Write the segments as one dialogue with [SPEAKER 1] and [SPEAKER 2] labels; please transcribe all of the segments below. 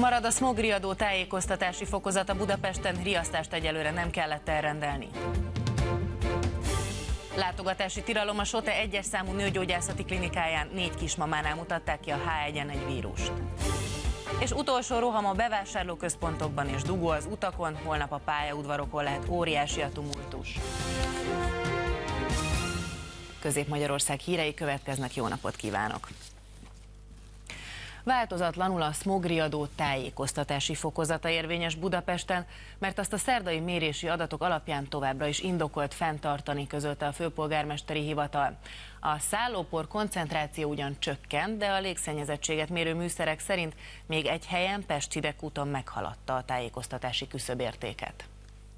[SPEAKER 1] Marad a szmogriadó tájékoztatási fokozata Budapesten, riasztást egyelőre nem kellett elrendelni. Látogatási tilalom a SOTE 1-es számú nőgyógyászati klinikáján, 4 kismamánál mutatták ki a H1N1 vírust. És utolsó roham a bevásárlóközpontokban és dugó az utakon, holnap a pályaudvarokon lehet óriási a tumultus. Közép-Magyarország hírei következnek, jó napot kívánok! Változatlanul a szmogriadó tájékoztatási fokozata érvényes Budapesten, mert azt a szerdai mérési adatok alapján továbbra is indokolt fenntartani, közölte a főpolgármesteri hivatal. A szállópor koncentráció ugyan csökkent, de a légszennyezettséget mérő műszerek szerint még egy helyen, Pest-Hidegkúton meghaladta a tájékoztatási küszöbértéket.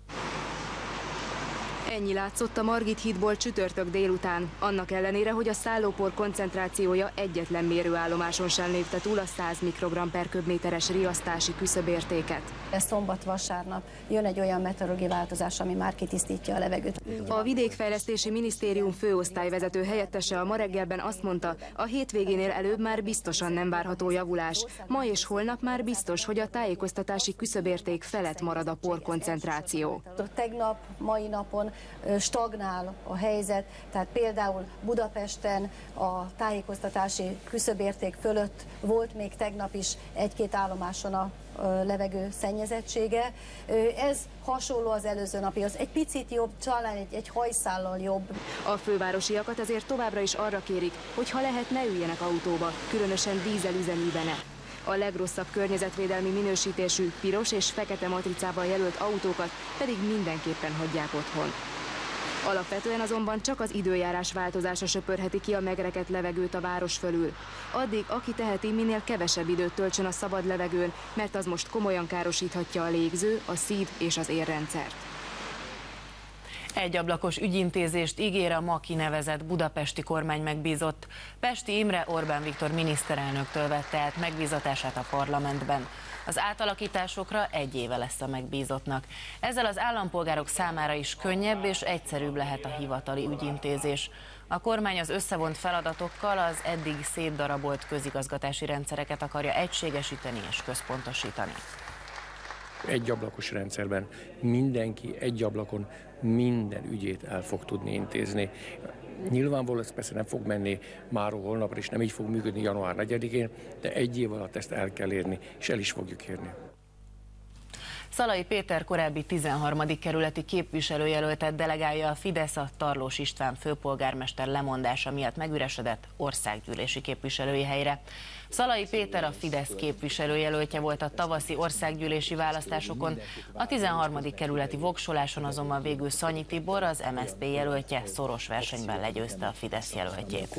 [SPEAKER 2] Ennyi látszott a Margit hídból csütörtök délután, annak ellenére, hogy a szállópor koncentrációja egyetlen mérőállomáson sem lépte túl a 100 mikrogramm per köbméteres riasztási küszöbértéket.
[SPEAKER 3] Szombat-vasárnap jön egy olyan meteorológiai változás, ami már kitisztítja a levegőt.
[SPEAKER 2] A Vidékfejlesztési Minisztérium főosztályvezető helyettese a Ma reggelben azt mondta, a hétvégénél előbb már biztosan nem várható javulás. Ma és holnap már biztos, hogy a tájékoztatási küszöbérték felett marad a porkoncentráció.
[SPEAKER 3] Tegnap, mai napon stagnál a helyzet, tehát például Budapesten a tájékoztatási küszöbérték fölött volt még tegnap is egy-két állomáson a levegő szennyezettsége. Ez hasonló az előző napihoz. Egy picit jobb, talán egy hajszállal jobb.
[SPEAKER 2] A fővárosiakat azért továbbra is arra kérik, hogy ha lehet, ne üljenek autóba, különösen dízelüzeműben ne. A legrosszabb környezetvédelmi minősítésű piros és fekete matricával jelölt autókat pedig mindenképpen hagyják otthon. Alapvetően azonban csak az időjárás változása söpörheti ki a megrekedt levegőt a város fölül. Addig, aki teheti, minél kevesebb időt töltsön a szabad levegőn, mert az most komolyan károsíthatja a légző, a szív- és az érrendszert.
[SPEAKER 1] Egyablakos ügyintézést ígér a ma kinevezett budapesti kormány megbízott. Pesti Imre Orbán Viktor miniszterelnöktől vette át megbízatását a parlamentben. Az átalakításokra 1 éve lesz a megbízottnak. Ezzel az állampolgárok számára is könnyebb és egyszerűbb lehet a hivatali ügyintézés. A kormány az összevont feladatokkal az eddig szétdarabolt közigazgatási rendszereket akarja egységesíteni és központosítani.
[SPEAKER 4] Egy ablakos rendszerben mindenki egy ablakon minden ügyét el fog tudni intézni. Nyilvánvalóan ez persze nem fog menni máról holnapra, és nem így fog működni január 4-én, de 1 év alatt ezt el kell érni, és el is fogjuk érni.
[SPEAKER 1] Szalai Péter korábbi 13. kerületi képviselőjelöltet delegálja a Fidesz a Tarlós István főpolgármester lemondása miatt megüresedett országgyűlési képviselői helyre. Szalai Péter a Fidesz képviselőjelöltje volt a tavaszi országgyűlési választásokon, a 13. kerületi voksoláson azonban végül Szanyi Tibor, az MSZP jelöltje szoros versenyben legyőzte a Fidesz jelöltjét.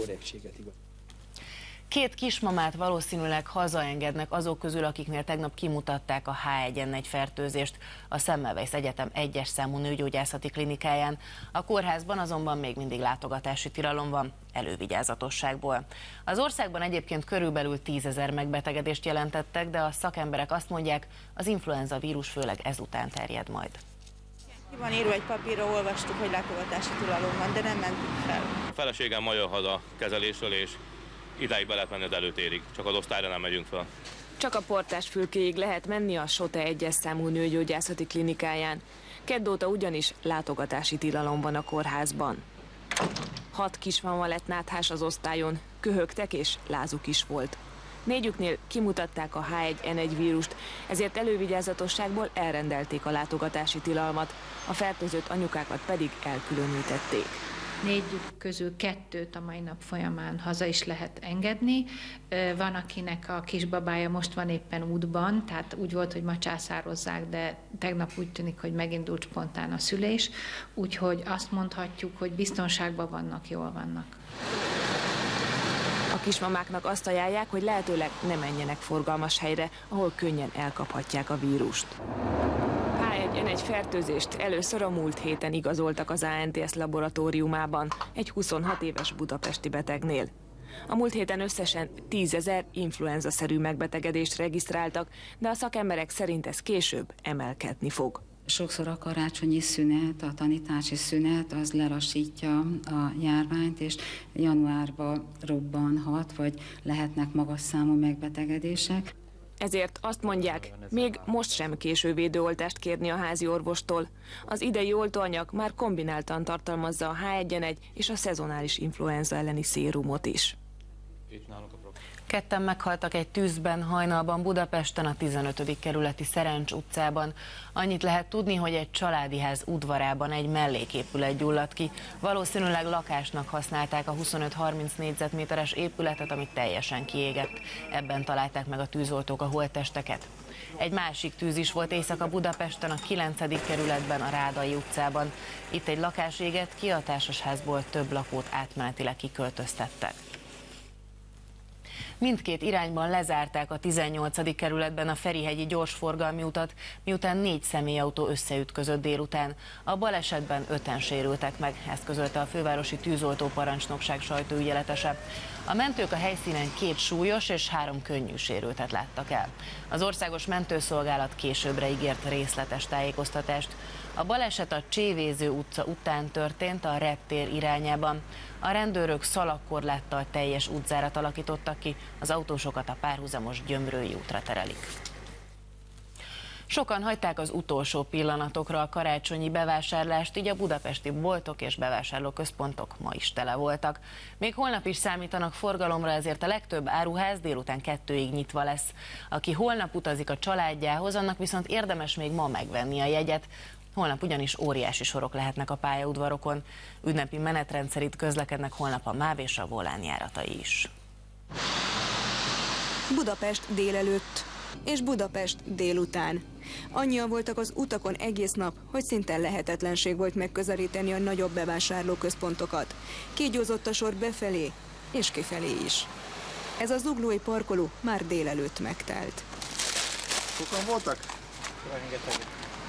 [SPEAKER 1] 2 kismamát valószínűleg hazaengednek azok közül, akiknél tegnap kimutatták a H1N1 fertőzést a Semmelweis Egyetem 1-es számú nőgyógyászati klinikáján. A kórházban azonban még mindig látogatási tilalom van, elővigyázatosságból. Az országban egyébként körülbelül 10 000 megbetegedést jelentettek, de a szakemberek azt mondják, az influenza vírus főleg ezután terjed majd.
[SPEAKER 5] Ki van írva egy papírra, olvastuk, hogy látogatási tilalom van, de nem mentünk fel.
[SPEAKER 6] A feleségem ma jön haza kezelésről, és idáig be lehet menni az előtérig, csak az osztályra nem megyünk fel.
[SPEAKER 7] Csak a Portásfülkéig lehet menni a SOTE 1-es számú nőgyógyászati klinikáján. Kedd óta ugyanis látogatási tilalom van a kórházban. 6 kismama lett náthás az osztályon, köhögtek és lázuk is volt. 4-üknél kimutatták a H1N1 vírust, ezért elővigyázatosságból elrendelték a látogatási tilalmat, a fertőzött anyukákat pedig elkülönítették.
[SPEAKER 8] 4 közül 2-t a mai nap folyamán haza is lehet engedni. Van, akinek a kisbabája most van éppen útban, tehát úgy volt, hogy ma császározzák, de tegnap úgy tűnik, hogy megindult spontán a szülés, úgyhogy azt mondhatjuk, hogy biztonságban vannak, jól vannak.
[SPEAKER 7] A kismamáknak azt ajánlják, hogy lehetőleg ne menjenek forgalmas helyre, ahol könnyen elkaphatják a vírust. H1N1 fertőzést először a múlt héten igazoltak az ANTS laboratóriumában, egy 26 éves budapesti betegnél. A múlt héten összesen 10 000 influenza-szerű megbetegedést regisztráltak, de a szakemberek szerint ez később emelkedni fog.
[SPEAKER 9] Sokszor a karácsonyi szünet, a tanítási szünet az lelassítja a járványt, és januárban robbanhat, vagy lehetnek magas számú megbetegedések.
[SPEAKER 7] Ezért azt mondják, még most sem késő védőoltást kérni a házi orvostól. Az idei oltóanyag már kombináltan tartalmazza a H1N1 és a szezonális influenza elleni szérumot is.
[SPEAKER 1] Ketten meghaltak egy tűzben hajnalban Budapesten, a 15. kerületi Szerencs utcában. Annyit lehet tudni, hogy egy családi ház udvarában egy melléképület gyulladt ki. Valószínűleg lakásnak használták a 25-30 négyzetméteres épületet, amit teljesen kiégett. Ebben találták meg a tűzoltók a holttesteket. Egy másik tűz is volt éjszaka Budapesten, a 9. kerületben, a Rádai utcában. Itt egy lakás égett ki, a társasházból több lakót átmenetileg kiköltöztettek. Mindkét irányban lezárták a 18. kerületben a Ferihegyi gyorsforgalmi utat, miután 4 személyautó összeütközött délután. A balesetben 5-en sérültek meg, ezt közölte a fővárosi tűzoltóparancsnokság sajtóügyeletese. A mentők a helyszínen 2 súlyos és 3 könnyű sérültet láttak el. Az Országos Mentőszolgálat későbbre ígért részletes tájékoztatást. A baleset a Csévéző utca után történt, a reptér irányában. A rendőrök szalagkorláttal teljes útzárat alakítottak ki, az autósokat a párhuzamos Gyömrői útra terelik. Sokan hagyták az utolsó pillanatokra a karácsonyi bevásárlást, így a budapesti boltok és bevásárlóközpontok ma is tele voltak. Még holnap is számítanak forgalomra, ezért a legtöbb áruház délután 2-ig nyitva lesz. Aki holnap utazik a családjához, annak viszont érdemes még ma megvenni a jegyet. Holnap ugyanis óriási sorok lehetnek a pályaudvarokon. Ünnepi menetrend szerint közlekednek holnap a MÁV és a Volán járatai is.
[SPEAKER 10] Budapest délelőtt és Budapest délután. Annyian voltak az utakon egész nap, hogy szinte lehetetlenség volt megközelíteni a nagyobb bevásárlóközpontokat. Kígyózott a sor befelé és kifelé is. Ez a zuglói parkoló már délelőtt megtelt.
[SPEAKER 11] Sokan voltak? Rengeteg.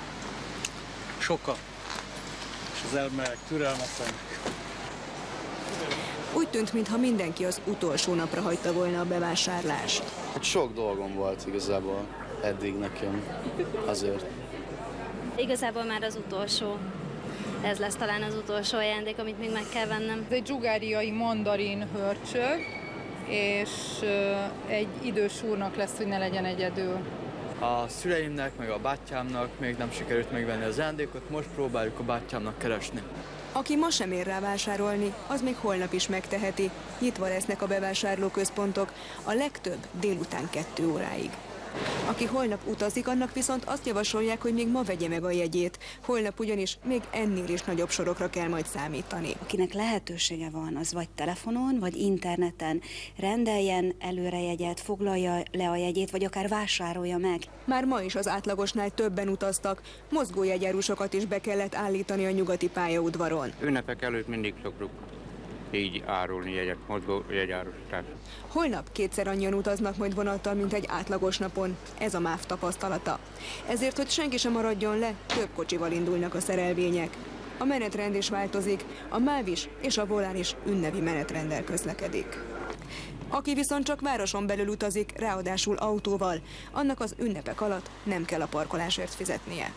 [SPEAKER 11] Sokan. És az elmerek türelmetlenek.
[SPEAKER 10] Úgy tűnt, mintha mindenki az utolsó napra hagyta volna a bevásárlást.
[SPEAKER 12] Sok dolgom volt igazából eddig nekem azért.
[SPEAKER 13] Igazából már az utolsó. Ez lesz talán az utolsó ajándék, amit még meg kell vennem.
[SPEAKER 14] Ez egy dzsugáriai mandarin hörcsög, és egy idős úrnak lesz, hogy ne legyen egyedül.
[SPEAKER 15] A szüleimnek, meg a bátyámnak még nem sikerült megvenni az ajándékot, most próbáljuk a bátyámnak keresni.
[SPEAKER 10] Aki ma sem ér rá vásárolni, az még holnap is megteheti. Nyitva lesznek a bevásárlóközpontok, a legtöbb délután 2 óráig. Aki holnap utazik, annak viszont azt javasolják, hogy még ma vegye meg a jegyét. Holnap ugyanis még ennél is nagyobb sorokra kell majd számítani.
[SPEAKER 16] Akinek lehetősége van, az vagy telefonon, vagy interneten rendeljen előre jegyet, foglalja le a jegyét, vagy akár vásárolja meg.
[SPEAKER 10] Már ma is az átlagosnál többen utaztak, mozgójegyárusokat is be kellett állítani a nyugati pályaudvaron.
[SPEAKER 17] Ünnepek előtt mindig szoktuk így árulni jegyet, mozgó jegyárusát.
[SPEAKER 10] Holnap 2-szer annyian utaznak majd vonattal, mint egy átlagos napon. Ez a MÁV tapasztalata. Ezért, hogy senki sem maradjon le, több kocsival indulnak a szerelvények. A menetrend is változik, a MÁV is és a Volán is ünnepi menetrenddel közlekedik. Aki viszont csak városon belül utazik, ráadásul autóval, annak az ünnepek alatt nem kell a parkolásért fizetnie.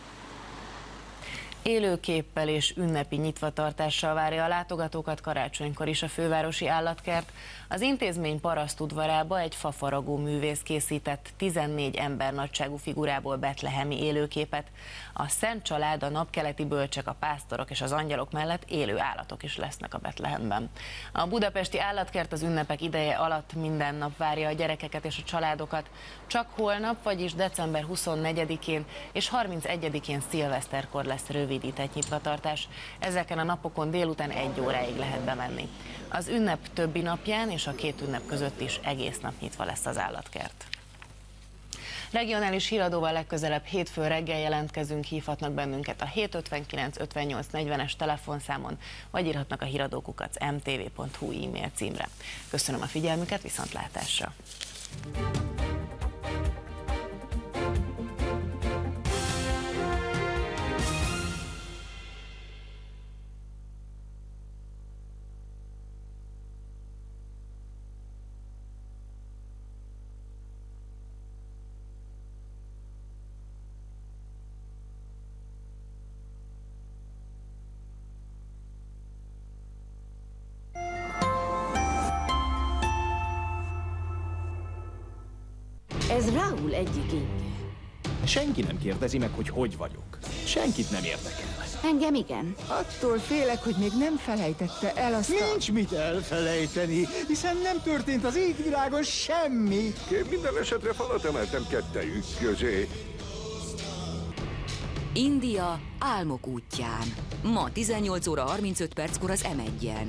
[SPEAKER 1] Élőképpel és ünnepi nyitvatartással várja a látogatókat karácsonykor is a fővárosi állatkert. Az intézmény parasztudvarába egy fafaragó művész készített 14 ember nagyságú figurából betlehemi élőképet. A Szent Család, a napkeleti bölcsek, a pásztorok és az angyalok mellett élő állatok is lesznek a Betlehemben. A budapesti állatkert az ünnepek ideje alatt minden nap várja a gyerekeket és a családokat. Csak holnap, vagyis december 24-én és 31-én szilveszterkor lesz rövidített nyitvatartás. Ezeken a napokon délután 1 óráig lehet bemenni. Az ünnep többi napján és a 2 ünnep között is egész nap nyitva lesz az állatkert. Regionális híradóval legközelebb hétfő reggel jelentkezünk, hívhatnak bennünket a 759 58 40-es telefonszámon, vagy írhatnak a híradókukat mtv.hu e-mail címre. Köszönöm a figyelmüket, viszontlátásra!
[SPEAKER 18] Ez Raúl egyik ingje.
[SPEAKER 19] Senki nem kérdezi meg, hogy hogy vagyok. Senkit nem érdekel.
[SPEAKER 18] Engem igen.
[SPEAKER 20] Attól félek, hogy még nem felejtette el azt
[SPEAKER 21] Nincs mit elfelejteni, hiszen nem történt az égvilágon semmi.
[SPEAKER 22] Én minden esetre falat emeltem kettejük közé.
[SPEAKER 23] India álmok útján. Ma 18 óra 35 perckor az M1-en.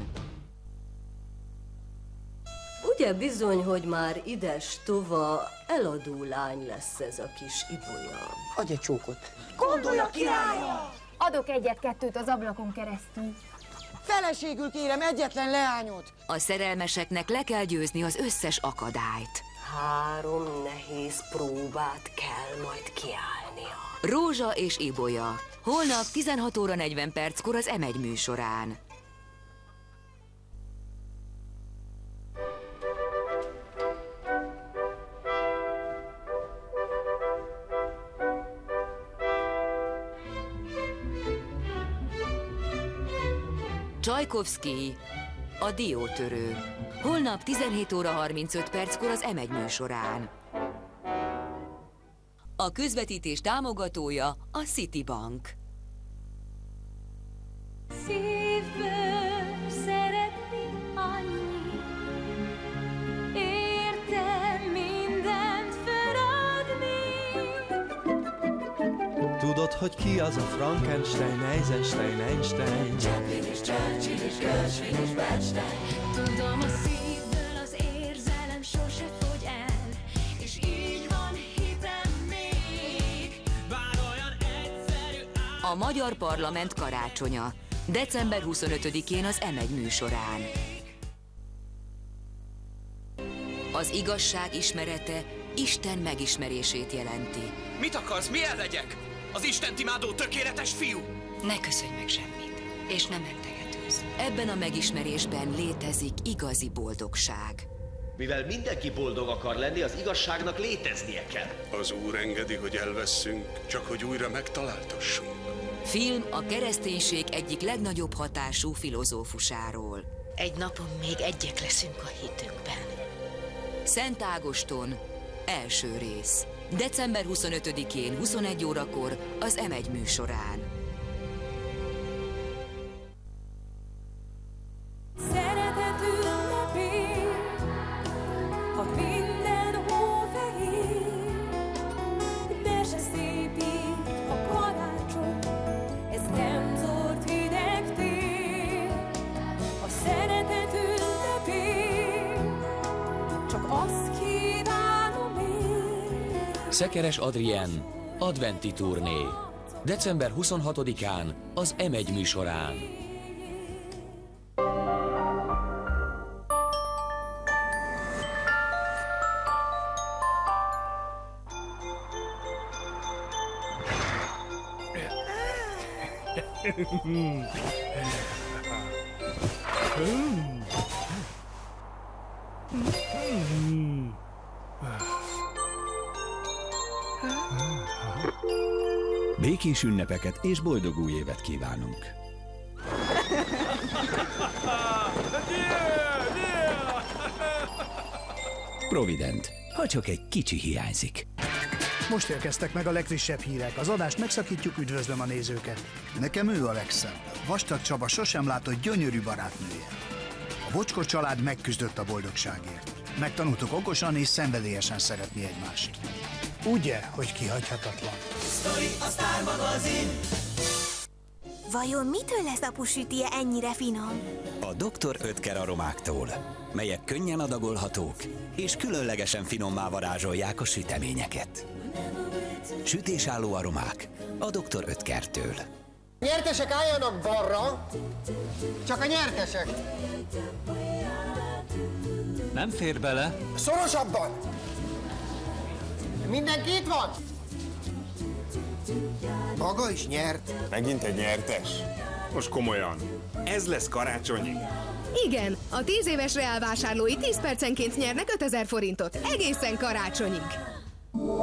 [SPEAKER 24] Ugye bizony, hogy már ides-tova eladó lány lesz ez a kis Ibolya.
[SPEAKER 21] Adj egy csókot.
[SPEAKER 24] Gondolj a királya!
[SPEAKER 2] Adok egyet-kettőt az ablakon keresztül.
[SPEAKER 21] Feleségül kérem egyetlen leányot.
[SPEAKER 23] A szerelmeseknek le kell győzni az összes akadályt.
[SPEAKER 24] 3 nehéz próbát kell majd kiállnia.
[SPEAKER 23] Rózsa és Ibolya. Holnap 16 óra 40 perckor az M1 műsorán. Csajkovszky, a diótörő. Holnap 17 óra 35 perckor az M1 műsorán. A közvetítés támogatója a Citibank.
[SPEAKER 25] Szívből szeretni annyi, értem mindent feladni.
[SPEAKER 26] Tudod, hogy ki az a Frankenstein, Eisenstein, Einstein?
[SPEAKER 25] Chaplin és Churchill és Gershwin és Bernstein. Tudom, a szívből az érzelem sose fogy el, és így van hitem még. Bár olyan egyszerű
[SPEAKER 23] A Magyar Parlament karácsonya. December 25-én az M1 műsorán. Az igazság ismerete Isten megismerését jelenti.
[SPEAKER 27] Mit akarsz? Milyen legyek? Az Istent imádó tökéletes fiú?
[SPEAKER 23] Ne köszönj meg semmit, és nem mentegetőzz. Ebben a megismerésben létezik igazi boldogság.
[SPEAKER 28] Mivel mindenki boldog akar lenni, az igazságnak léteznie kell.
[SPEAKER 29] Az Úr engedi, hogy elveszünk, csak hogy újra megtaláltassunk.
[SPEAKER 23] Film a kereszténység egyik legnagyobb hatású filozófusáról.
[SPEAKER 18] Egy napon még egyek leszünk a hitünkben.
[SPEAKER 23] Szent Ágoston, első rész. December 25-én 21 órakor az M1 műsorán.
[SPEAKER 25] Szeretet ünnepi, ha minden hófehér, de se szépít a karácsony, ez nem zord hideg tél. A szeretet ünnepi, csak azt kívánom én.
[SPEAKER 30] Szekeres Adrien, adventi turné. December 26-án az M1 műsorán.
[SPEAKER 31] Békés ünnepeket és boldog új évet kívánunk! Provident, ha csak egy kicsi hiányzik.
[SPEAKER 32] Most érkeztek meg a legfrissebb hírek. Az adást megszakítjuk, üdvözlöm a nézőket. Nekem ő a legszebb. Vastag Csaba sosem látott gyönyörű barátnője. A Bocskor család megküzdött a boldogságért. Megtanultuk okosan és szenvedélyesen szeretni egymást. Ugye, hogy kihagyhatatlan?
[SPEAKER 25] Sztori a Sztár magazin.
[SPEAKER 33] Vajon mitől lesz apu sütije ennyire finom?
[SPEAKER 34] A Dr. Oetker aromáktól, melyek könnyen adagolhatók és különlegesen finommá varázsolják a süteményeket. Sütésálló aromák a Dr. Oetkertől.
[SPEAKER 21] Nyertesek álljanak balra, csak a nyertesek.
[SPEAKER 26] Nem fér bele.
[SPEAKER 21] Szorosabban! Mindenki itt van? Maga is nyert.
[SPEAKER 35] Megint egy nyertes? Most komolyan. Ez lesz karácsonyig?
[SPEAKER 36] Igen, a 10 éves Reál vásárlói 10 percenként nyernek 5000 forintot. Egészen karácsonyig.